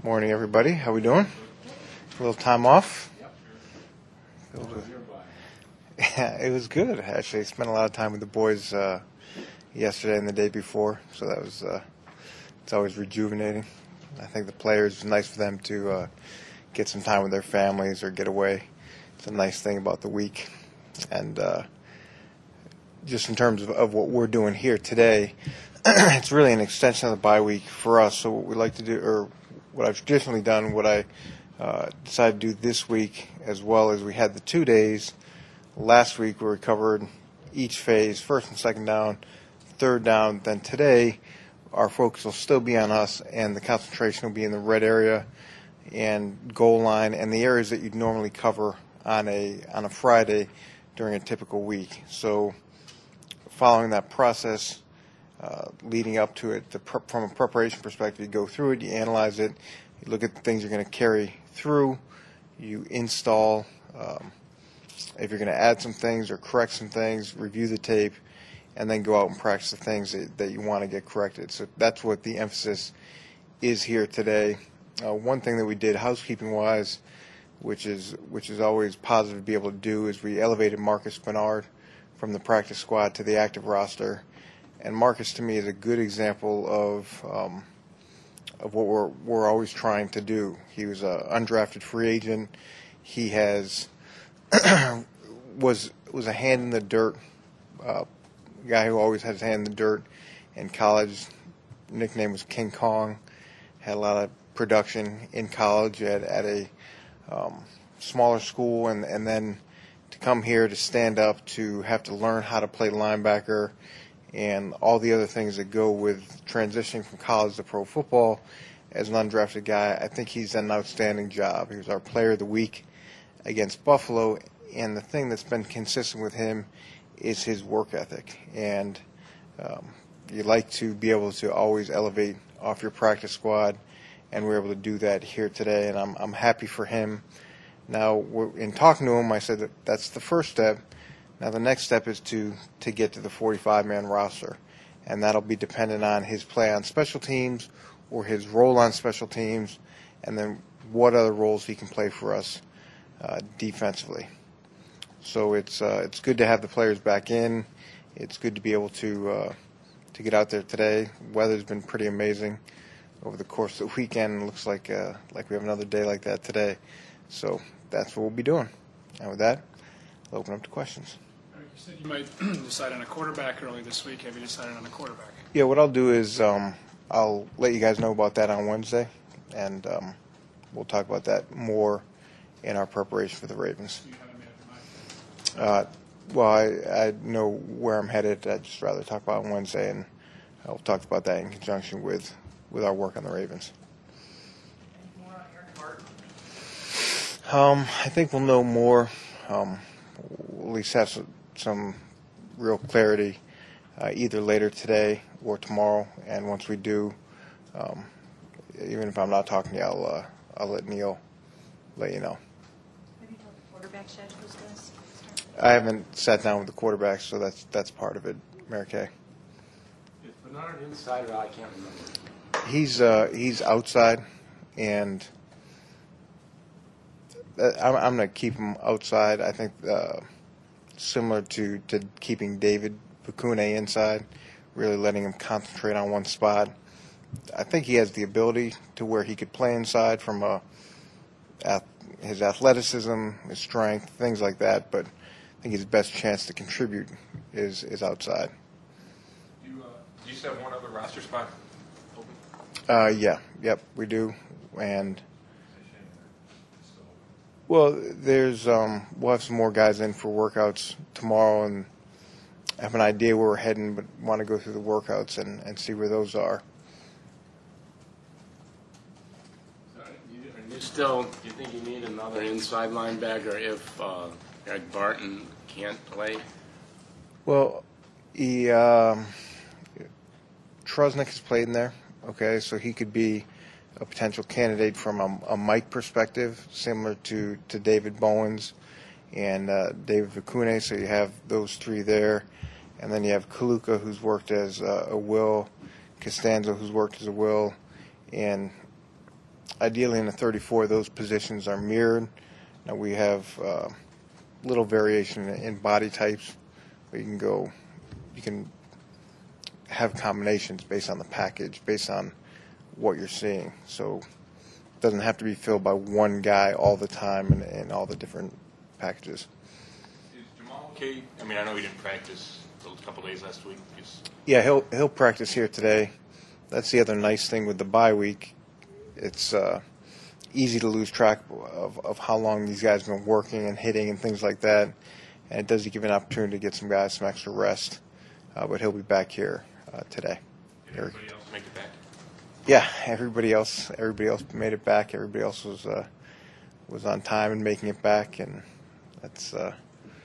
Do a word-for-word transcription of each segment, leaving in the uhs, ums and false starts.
Morning, everybody. How we doing? A little time off? Yep. Yeah, it was good, actually. I spent a lot of time with the boys uh, yesterday and the day before, so that was uh, it's always rejuvenating. I think the players, it's nice for them to uh, get some time with their families or get away. It's a nice thing about the week. And uh, just in terms of, of what we're doing here today, it's really an extension of the bye week for us. So what we like to do, or what I've traditionally done, what I uh, decided to do this week as well, as we had the two days. Last week where we covered each phase, first and second down, third down. Then today, our focus will still be on us, and the concentration will be in the red area and goal line and the areas that you'd normally cover on a on a Friday during a typical week. So following that process, uh, leading up to it, the pre- from a preparation perspective, you go through it, you analyze it, you look at the things you're going to carry through, you install. Um, if you're going to add some things or correct some things, review the tape, and then go out and practice the things that, that you want to get corrected. So that's what the emphasis is here today. Uh, one thing that we did housekeeping-wise, which is which is always positive to be able to do, is we elevated Marcus Bernard from the practice squad to the active roster. And Marcus, to me, is a good example of um, of what we're we're always trying to do. He was an undrafted free agent. He has was was a hand in the dirt uh, guy who always had his hand in the dirt in college. Nickname was King Kong. Had a lot of production in college at at a um, smaller school, and and then to come here to stand up, to have to learn how to play linebacker and all the other things that go with transitioning from college to pro football as an undrafted guy. I think he's done an outstanding job. He was our player of the week against Buffalo, and the thing that's been consistent with him is his work ethic. And um, you like to be able to always elevate off your practice squad, and we're able to do that here today, and I'm I'm happy for him. Now, we're, in talking to him, I said that that's the first step. Now, the next step is to, to get to the forty-five man roster, and that'll be dependent on his play on special teams or his role on special teams, and then what other roles he can play for us uh, defensively. So it's uh, it's good to have the players back in. It's good to be able to uh, to get out there today. Weather's been pretty amazing over the course of the weekend. It looks like uh, like we have another day like that today. So that's what we'll be doing. And with that, I'll open up to questions. You said you might decide on a quarterback early this week. Have you decided on a quarterback? Yeah, what I'll do is um, I'll let you guys know about that on Wednesday, and um, we'll talk about that more in our preparation for the Ravens. You haven't made up your mind? Uh, well, I, I know where I'm headed. I'd just rather talk about it on Wednesday, and I'll talk about that in conjunction with, with our work on the Ravens. Any more on your part? Um, I think we'll know more. Um, we'll at least have some, some real clarity uh, either later today or tomorrow. And once we do, um, even if I'm not talking to you, I'll, uh, I'll let Neil let you know. Have you told the quarterback schedule was going to start? I haven't sat down with the quarterbacks, so that's that's part of it, Mary Kay. Is Bernard inside or out? I can't remember. He's uh, he's outside, and I'm, I'm going to keep him outside. I think uh, similar to, to keeping David Vakune inside, really letting him concentrate on one spot. I think he has the ability to where he could play inside from a, his athleticism, his strength, things like that, but I think his best chance to contribute is, is outside. You, uh, do you still have one other roster spot open? Uh, yeah, yep, we do. And well, there's um, we'll have some more guys in for workouts tomorrow, and have an idea where we're heading, but want to go through the workouts and, and see where those are. Are you still, do you think you need another inside linebacker if uh, Greg Barton can't play? Well, he um, Trusnick has played in there, okay, so he could be a potential candidate from a, a Mike perspective, similar to, to David Bowens and uh, David Vakune. So you have those three there. And then you have Kaluka, who's worked as uh, a Will, Costanzo, who's worked as a Will, and ideally in the thirty-four, those positions are mirrored. Now we have uh, little variation in body types, but you can go, you can have combinations based on the package, based on what you're seeing. So it doesn't have to be filled by one guy all the time in, in all the different packages. Is Jamal okay? I mean, I know he didn't practice those couple days last week. Is, Yeah, he'll he'll practice here today. That's the other nice thing with the bye week. It's uh, easy to lose track of, of how long these guys have been working and hitting and things like that. And it does give an opportunity to get some guys some extra rest. Uh, but he'll be back here uh, today. did everybody else make it back? Yeah, everybody else everybody else made it back. Everybody else was uh, was on time and making it back, and that's uh,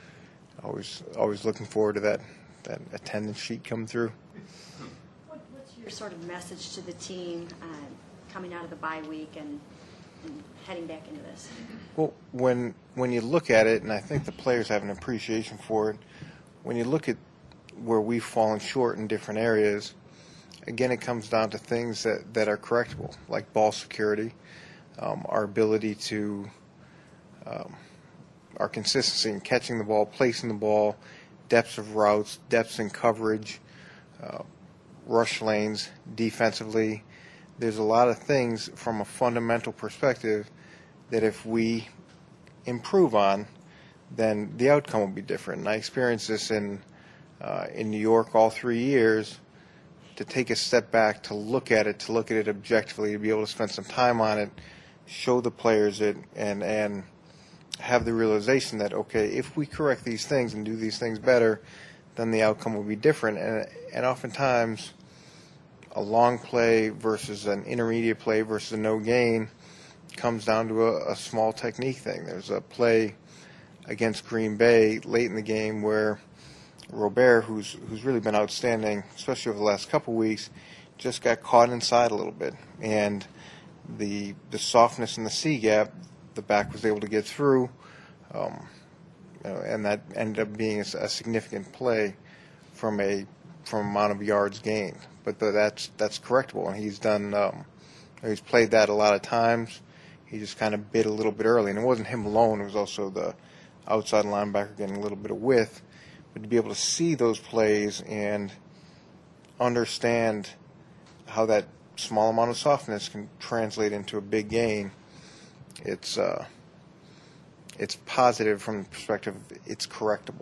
always always looking forward to that that attendance sheet come through. What, what's your sort of message to the team uh, coming out of the bye week and, and heading back into this? Well, when when you look at it, and I think the players have an appreciation for it, when you look at where we've fallen short in different areas, again, it comes down to things that, that are correctable, like ball security, um, our ability to, um, our consistency in catching the ball, placing the ball, depths of routes, depths in coverage, uh, rush lanes, defensively. There's a lot of things from a fundamental perspective that if we improve on, then the outcome will be different. And I experienced this in uh, in New York all three years. To take a step back, to look at it, to look at it objectively, to be able to spend some time on it, show the players it, and and have the realization that, okay, if we correct these things and do these things better, then the outcome will be different. And and oftentimes, a long play versus an intermediate play versus a no gain comes down to a, a small technique thing. There's a play against Green Bay late in the game where Robert, who's who's really been outstanding, especially over the last couple of weeks, just got caught inside a little bit, and the the softness in the C gap, the back was able to get through, um, you know, and that ended up being a, a significant play from a from amount of yards gained. But the, that's that's correctable, and he's done. Um, he's played that a lot of times. He just kind of bit a little bit early, and it wasn't him alone. It was also the outside linebacker getting a little bit of width. But to be able to see those plays and understand how that small amount of softness can translate into a big gain, it's uh, it's positive from the perspective it's correctable.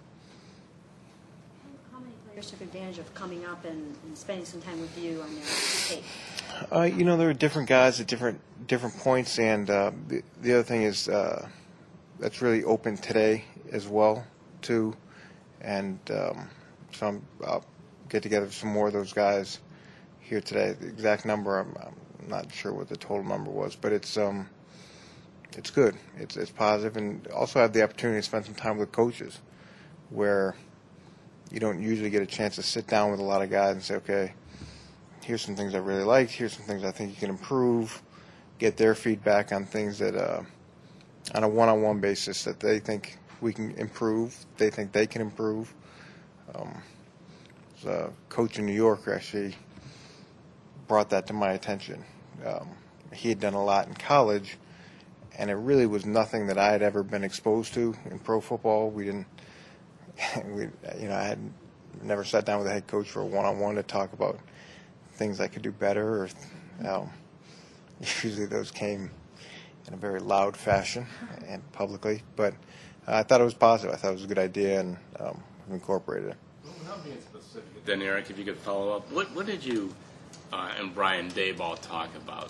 How many players took advantage of coming up and, and spending some time with you on their tape? Uh, you know, there are different guys at different different points, and uh, the, the other thing is uh, that's really open today as well, too. And um, so I'm, I'll get together with some more of those guys here today. The exact number, I'm, I'm not sure what the total number was, but it's um, it's good. It's it's positive, and also have the opportunity to spend some time with coaches, where you don't usually get a chance to sit down with a lot of guys and say, okay, here's some things I really liked, here's some things I think you can improve, get their feedback on things that, uh, on a one-on-one basis, that they think we can improve, they think they can improve. Um, the coach in New York actually brought that to my attention. Um, he had done a lot in college, and it really was nothing that I had ever been exposed to in pro football. We didn't, we, you know, I had never sat down with a head coach for a one-on-one to talk about things I could do better, or um, usually those came in a very loud fashion and publicly. But uh, I thought it was positive. I thought it was a good idea, and um, I've incorporated it. Well, without being specific, then Eric, if you could follow up, what what did you uh, and Brian Daboll talk about?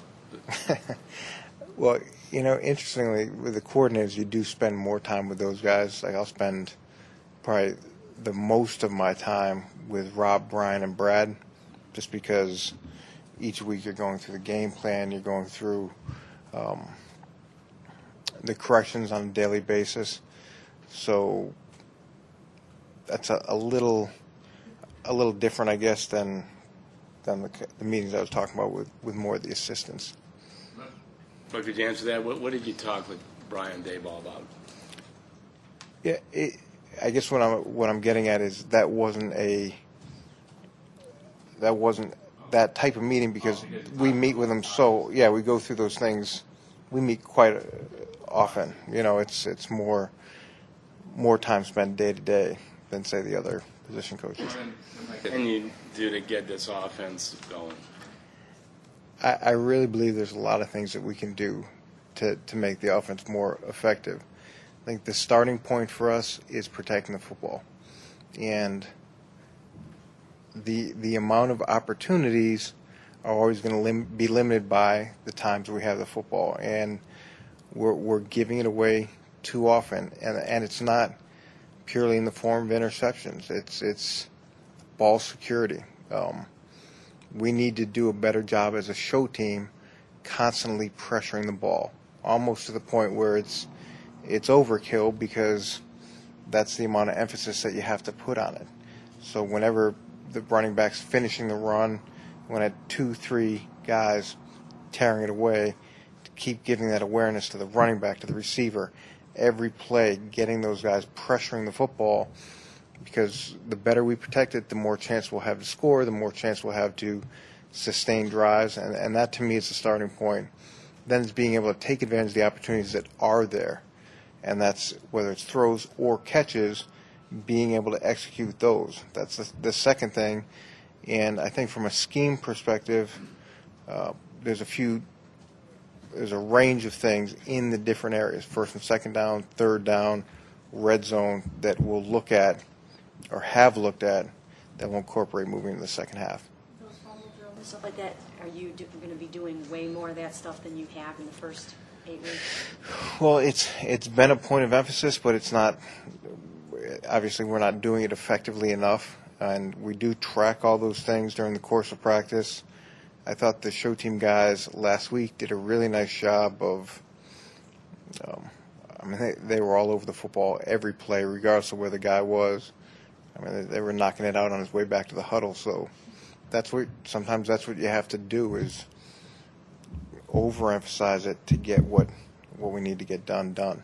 Well, you know, interestingly, with the coordinators, you do spend more time with those guys. Like, I'll spend probably the most of my time with Rob, Brian, and Brad, just because each week you're going through the game plan, you're going through um, the corrections on a daily basis. So that's a, a little a little different, I guess, than than the, the meetings I was talking about with, with more of the assistants. But could you answer that? What, what did you talk with Brian Daboll about? Yeah, it, I guess what I'm what I'm getting at is that wasn't a that wasn't that type of meeting because we meet with them. So yeah, we go through those things. We meet quite often. You know, it's it's more more time spent day to day than say the other position coaches. What can you do to get this offense going? I, I really believe there's a lot of things that we can do to to make the offense more effective. I think the starting point for us is protecting the football, and the the amount of opportunities are always going to lim- be limited by the times we have the football, and we're we're giving it away too often, and and it's not purely in the form of interceptions. It's it's ball security. Um, we need to do a better job as a show team, constantly pressuring the ball, almost to the point where it's it's overkill because that's the amount of emphasis that you have to put on it. So whenever the running back's finishing the run, when at two, three guys tearing it away, to keep giving that awareness to the running back, to the receiver, every play, getting those guys pressuring the football, because the better we protect it, the more chance we'll have to score, the more chance we'll have to sustain drives, and, and that to me is the starting point. Then it's being able to take advantage of the opportunities that are there, and that's whether it's throws or catches, being able to execute those. That's the, the second thing. And I think from a scheme perspective, uh, there's a few, there's a range of things in the different areas, first and second down, third down, red zone, that we'll look at or have looked at that will incorporate moving into the second half. Those fumble drills and stuff like that, are you do, going to be doing way more of that stuff than you have in the first eight weeks? Well, it's it's been a point of emphasis, but it's not. Obviously, we're not doing it effectively enough, and we do track all those things during the course of practice. I thought the show team guys last week did a really nice job of. Um, I mean, they, they were all over the football every play, regardless of where the guy was. I mean, they, they were knocking it out on his way back to the huddle. So that's what sometimes that's what you have to do is overemphasize it to get what what we need to get done done.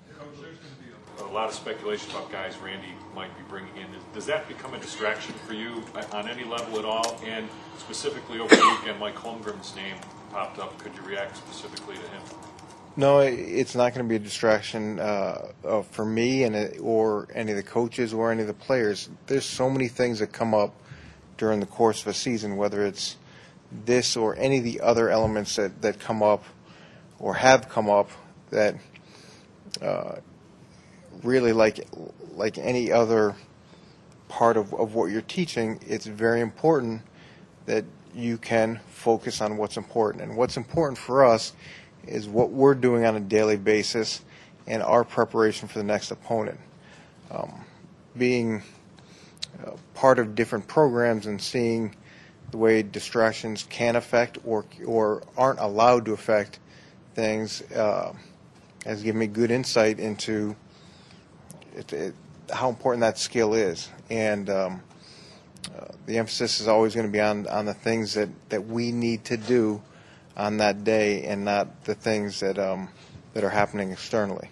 A lot of speculation about guys Randy might be bringing in. Does that become a distraction for you on any level at all? And specifically over the weekend, Mike Holmgren's name popped up. Could you react specifically to him? No, it's not going to be a distraction uh, uh, for me and it, or any of the coaches or any of the players. There's so many things that come up during the course of a season, whether it's this or any of the other elements that, that come up or have come up that uh, really like like any other part of, of what you're teaching, it's very important that you can focus on what's important. And what's important for us is what we're doing on a daily basis and our preparation for the next opponent. Um, being uh, part of different programs and seeing the way distractions can affect or or aren't allowed to affect things uh, has given me good insight into it, it, how important that skill is. And um, uh, the emphasis is always going to be on, on the things that, that we need to do on that day and not the things that um, that are happening externally.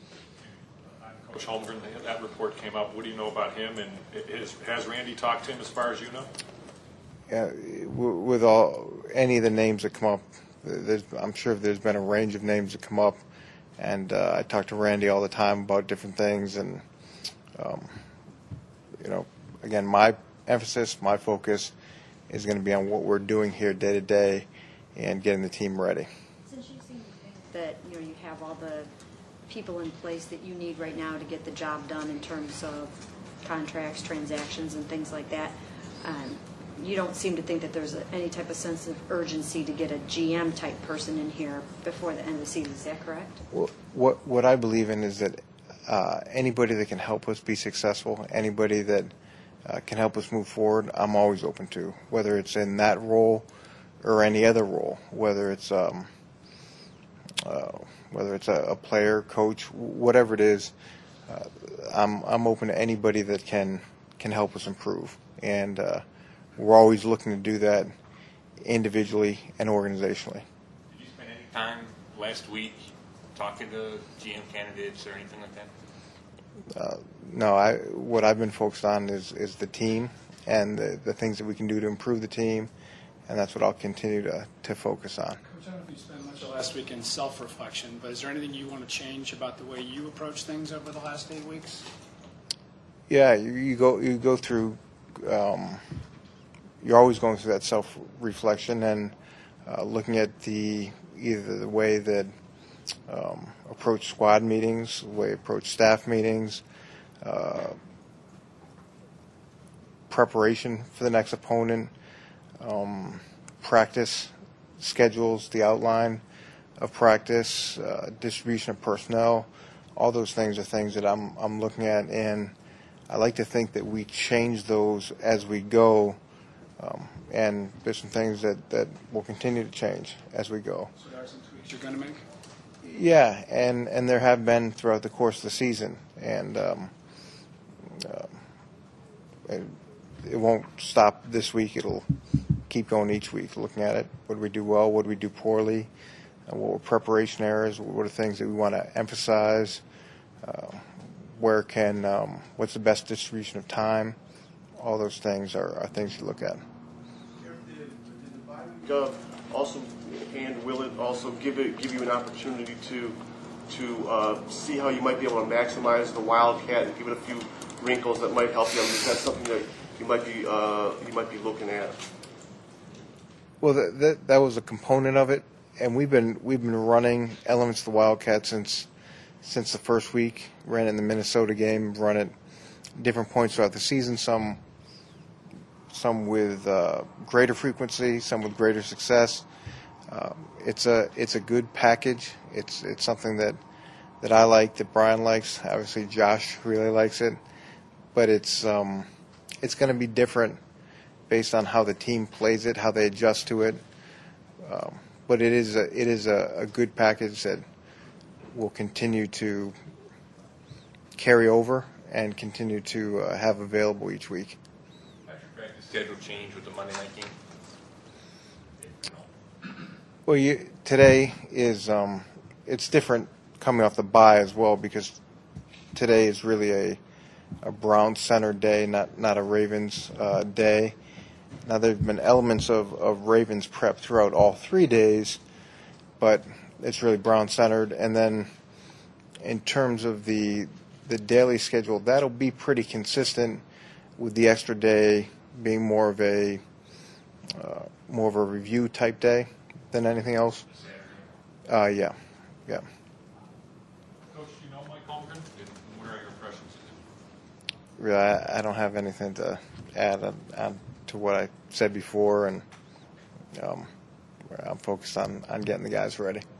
Coach Holmgren, that report came out. What do you know about him? And is, has Randy talked to him as far as you know? Yeah, with all any of the names that come up, there's, I'm sure there's been a range of names that come up, and uh, I talk to Randy all the time about different things. And um, you know, again, my emphasis, my focus is going to be on what we're doing here day to day and getting the team ready. Since you seem to think that you know you have all the people in place that you need right now to get the job done in terms of contracts, transactions, and things like that, um, you don't seem to think that there's a, any type of sense of urgency to get a G M type person in here before the end of the season. Is that correct? Well, what what I believe in is that uh, anybody that can help us be successful, anybody that uh, can help us move forward, I'm always open to, whether it's in that role or any other role, whether it's um, uh, whether it's a, a player, coach, whatever it is. Uh, I'm I'm open to anybody that can can help us improve, and uh, we're always looking to do that individually and organizationally. Did you spend any time last week talking to G M candidates or anything like that? Uh, no, I what I've been focused on is is the team and the, the things that we can do to improve the team, and that's what I'll continue to, to focus on. Coach, I don't know if you spent much of last week in self-reflection, but is there anything you want to change about the way you approach things over the last eight weeks? Yeah, you, you go you go through. Um, you're always going through that self-reflection and uh, looking at the either the way that um, approach squad meetings, the way approach staff meetings, uh, preparation for the next opponent, um, practice schedules, the outline of practice, uh, distribution of personnel. All those things are things that I'm I'm looking at, and I like to think that we change those as we go, um, and there's some things that, that will continue to change as we go. So there are some tweaks you're going to make? Yeah, and, and there have been throughout the course of the season, and um, uh, it, it won't stop this week. It'll keep going each week, looking at it. What do we do well? What do we do poorly? Uh, what were preparation errors? What are things that we want to emphasize? Uh, where can um, what's the best distribution of time? All those things are, are things you look at. Uh, also, and will it also give it give you an opportunity to to uh, see how you might be able to maximize the Wildcat and give it a few wrinkles that might help you? I mean, is that something that you might be uh, you might be looking at? Well, that, that that was a component of it, and we've been we've been running elements of the Wildcat since since the first week. Ran it in the Minnesota game, run it different points throughout the season. Some some with uh, greater frequency, some with greater success. Uh, it's a it's a good package. It's it's something that that I like, that Brian likes. Obviously, Josh really likes it, but it's um, it's going to be different based on how the team plays it, how they adjust to it. Um, but it is a, it is a, a good package that will continue to carry over and continue to uh, have available each week. Has your practice schedule changed with the Monday night game? Well, you, today is um, it's different coming off the bye as well, because today is really a a Browns-centered day, not not a Ravens uh, day. Now, there have been elements of, of Ravens prep throughout all three days, but it's really Brown-centered. And then in terms of the the daily schedule, that'll be pretty consistent, with the extra day being more of a uh, more of a review type day than anything else. Uh, yeah, yeah. Coach, do you know Mike Holmgren? And what are your impressions of him? Really, I, I don't have anything to add on, on to what I said before, and um, I'm focused on, on getting the guys ready.